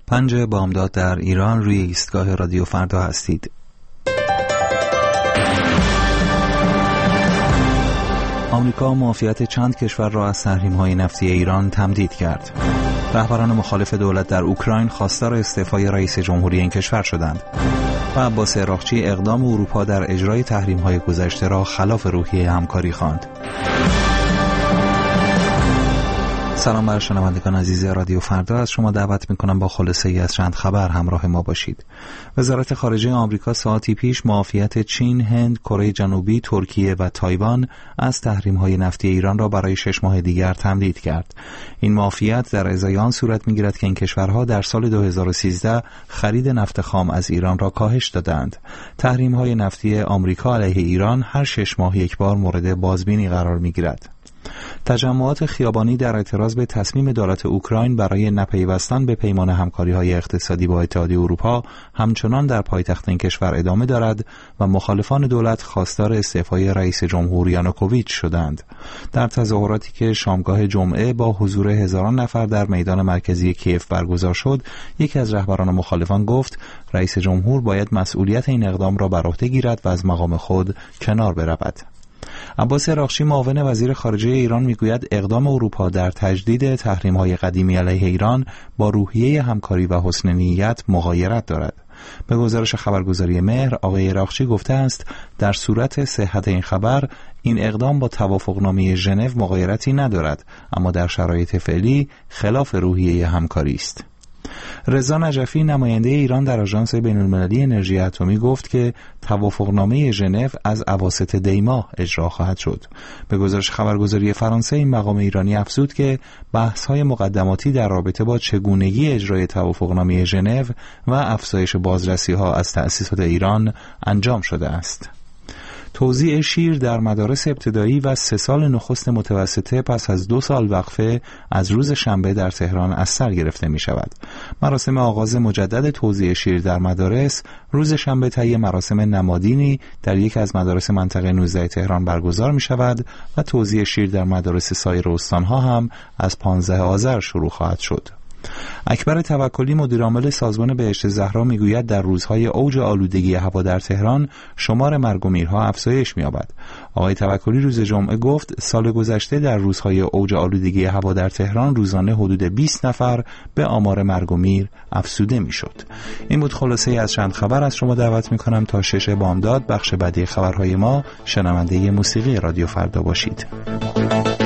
5 بامداد در ایران روی ایستگاه رادیو فردا هستید. آمریکا معافیت چند کشور را از تحریم‌های نفتی ایران تمدید کرد. رهبران مخالف دولت در اوکراین خواستار استعفای رئیس جمهوری این کشور شدند. و عباس عراقچی اقدام اروپا در اجرای تحریم‌های گذشته را خلاف روحیه همکاری خواند. سلام بر شنوندگان عزیز رادیو فردا، از شما دعوت می‌کنم با خلاصه‌ای از چند خبر همراه ما باشید. وزارت خارجه آمریکا ساعتی پیش معافیت چین، هند، کره جنوبی، ترکیه و تایوان از تحریم‌های نفتی ایران را برای 6 ماه دیگر تمدید کرد. این معافیت در ازای آن صورت می‌گیرد که این کشورها در سال 2013 خرید نفت خام از ایران را کاهش دادند. تحریم‌های نفتی آمریکا علیه ایران هر 6 ماه یک بار مورد بازبینی قرار می‌گیرد. تجمعات خیابانی در اعتراض به تصمیم دولت اوکراین برای نپیوستن به پیمان همکاری‌های اقتصادی با اتحادیه اروپا همچنان در پایتخت این کشور ادامه دارد و مخالفان دولت خواستار استعفای رئیس جمهور یانوکوویچ شدند. در تظاهراتی که شامگاه جمعه با حضور هزاران نفر در میدان مرکزی کیف برگزار شد، یکی از رهبران مخالفان گفت رئیس جمهور باید مسئولیت این اقدام را بر عهده گیرد و از مقام خود کنار برود. عباس عراقچی معاون وزیر خارجه ایران میگوید اقدام اروپا در تجدید تحریم‌های قدیمی علیه ایران با روحیه همکاری و حسن نیت مغایرت دارد. به گزارش خبرگزاری مهر، آقای عراقچی گفته است در صورت صحت این خبر این اقدام با توافقنامه ژنو مغایرتی ندارد، اما در شرایط فعلی خلاف روحیه همکاری است. رضا نجفی نماینده ایران در آژانس بین‌المللی انرژی اتمی گفت که توافقنامه ژنو از اواسط دی ماه اجرا خواهد شد. به گزارش خبرگزاری فرانسه، این مقام ایرانی افزود که بحث‌های مقدماتی در رابطه با چگونگی اجرای توافقنامه ژنو و افزایش بازرسی‌ها از تأسیسات ایران انجام شده است. توزیع شیر در مدارس ابتدایی و 3 سال نخست متوسطه پس از 2 سال وقفه از روز شنبه در تهران از سر گرفته می شود. مراسم آغاز مجدد توزیع شیر در مدارس روز شنبه طی مراسم نمادینی در یک از مدارس منطقه 19 تهران برگزار می شود و توزیع شیر در مدارس سایر استانها هم از 15 آذر شروع خواهد شد. اکبر توکلی مدیرعامل سازمان بهشت زهرا میگوید در روزهای اوج آلودگی هوا در تهران شمار مرگ و میرها افزایش می‌یابد. آقای توکلی روز جمعه گفت سال گذشته در روزهای اوج آلودگی هوا در تهران روزانه حدود 20 نفر به آمار مرگ و میر افزوده میشد. این بود خلاصه از چند خبر. از شما دعوت می‌کنم تا 6 بامداد بخش بعدی خبرهای ما شنونده موسیقی رادیو فردا باشید.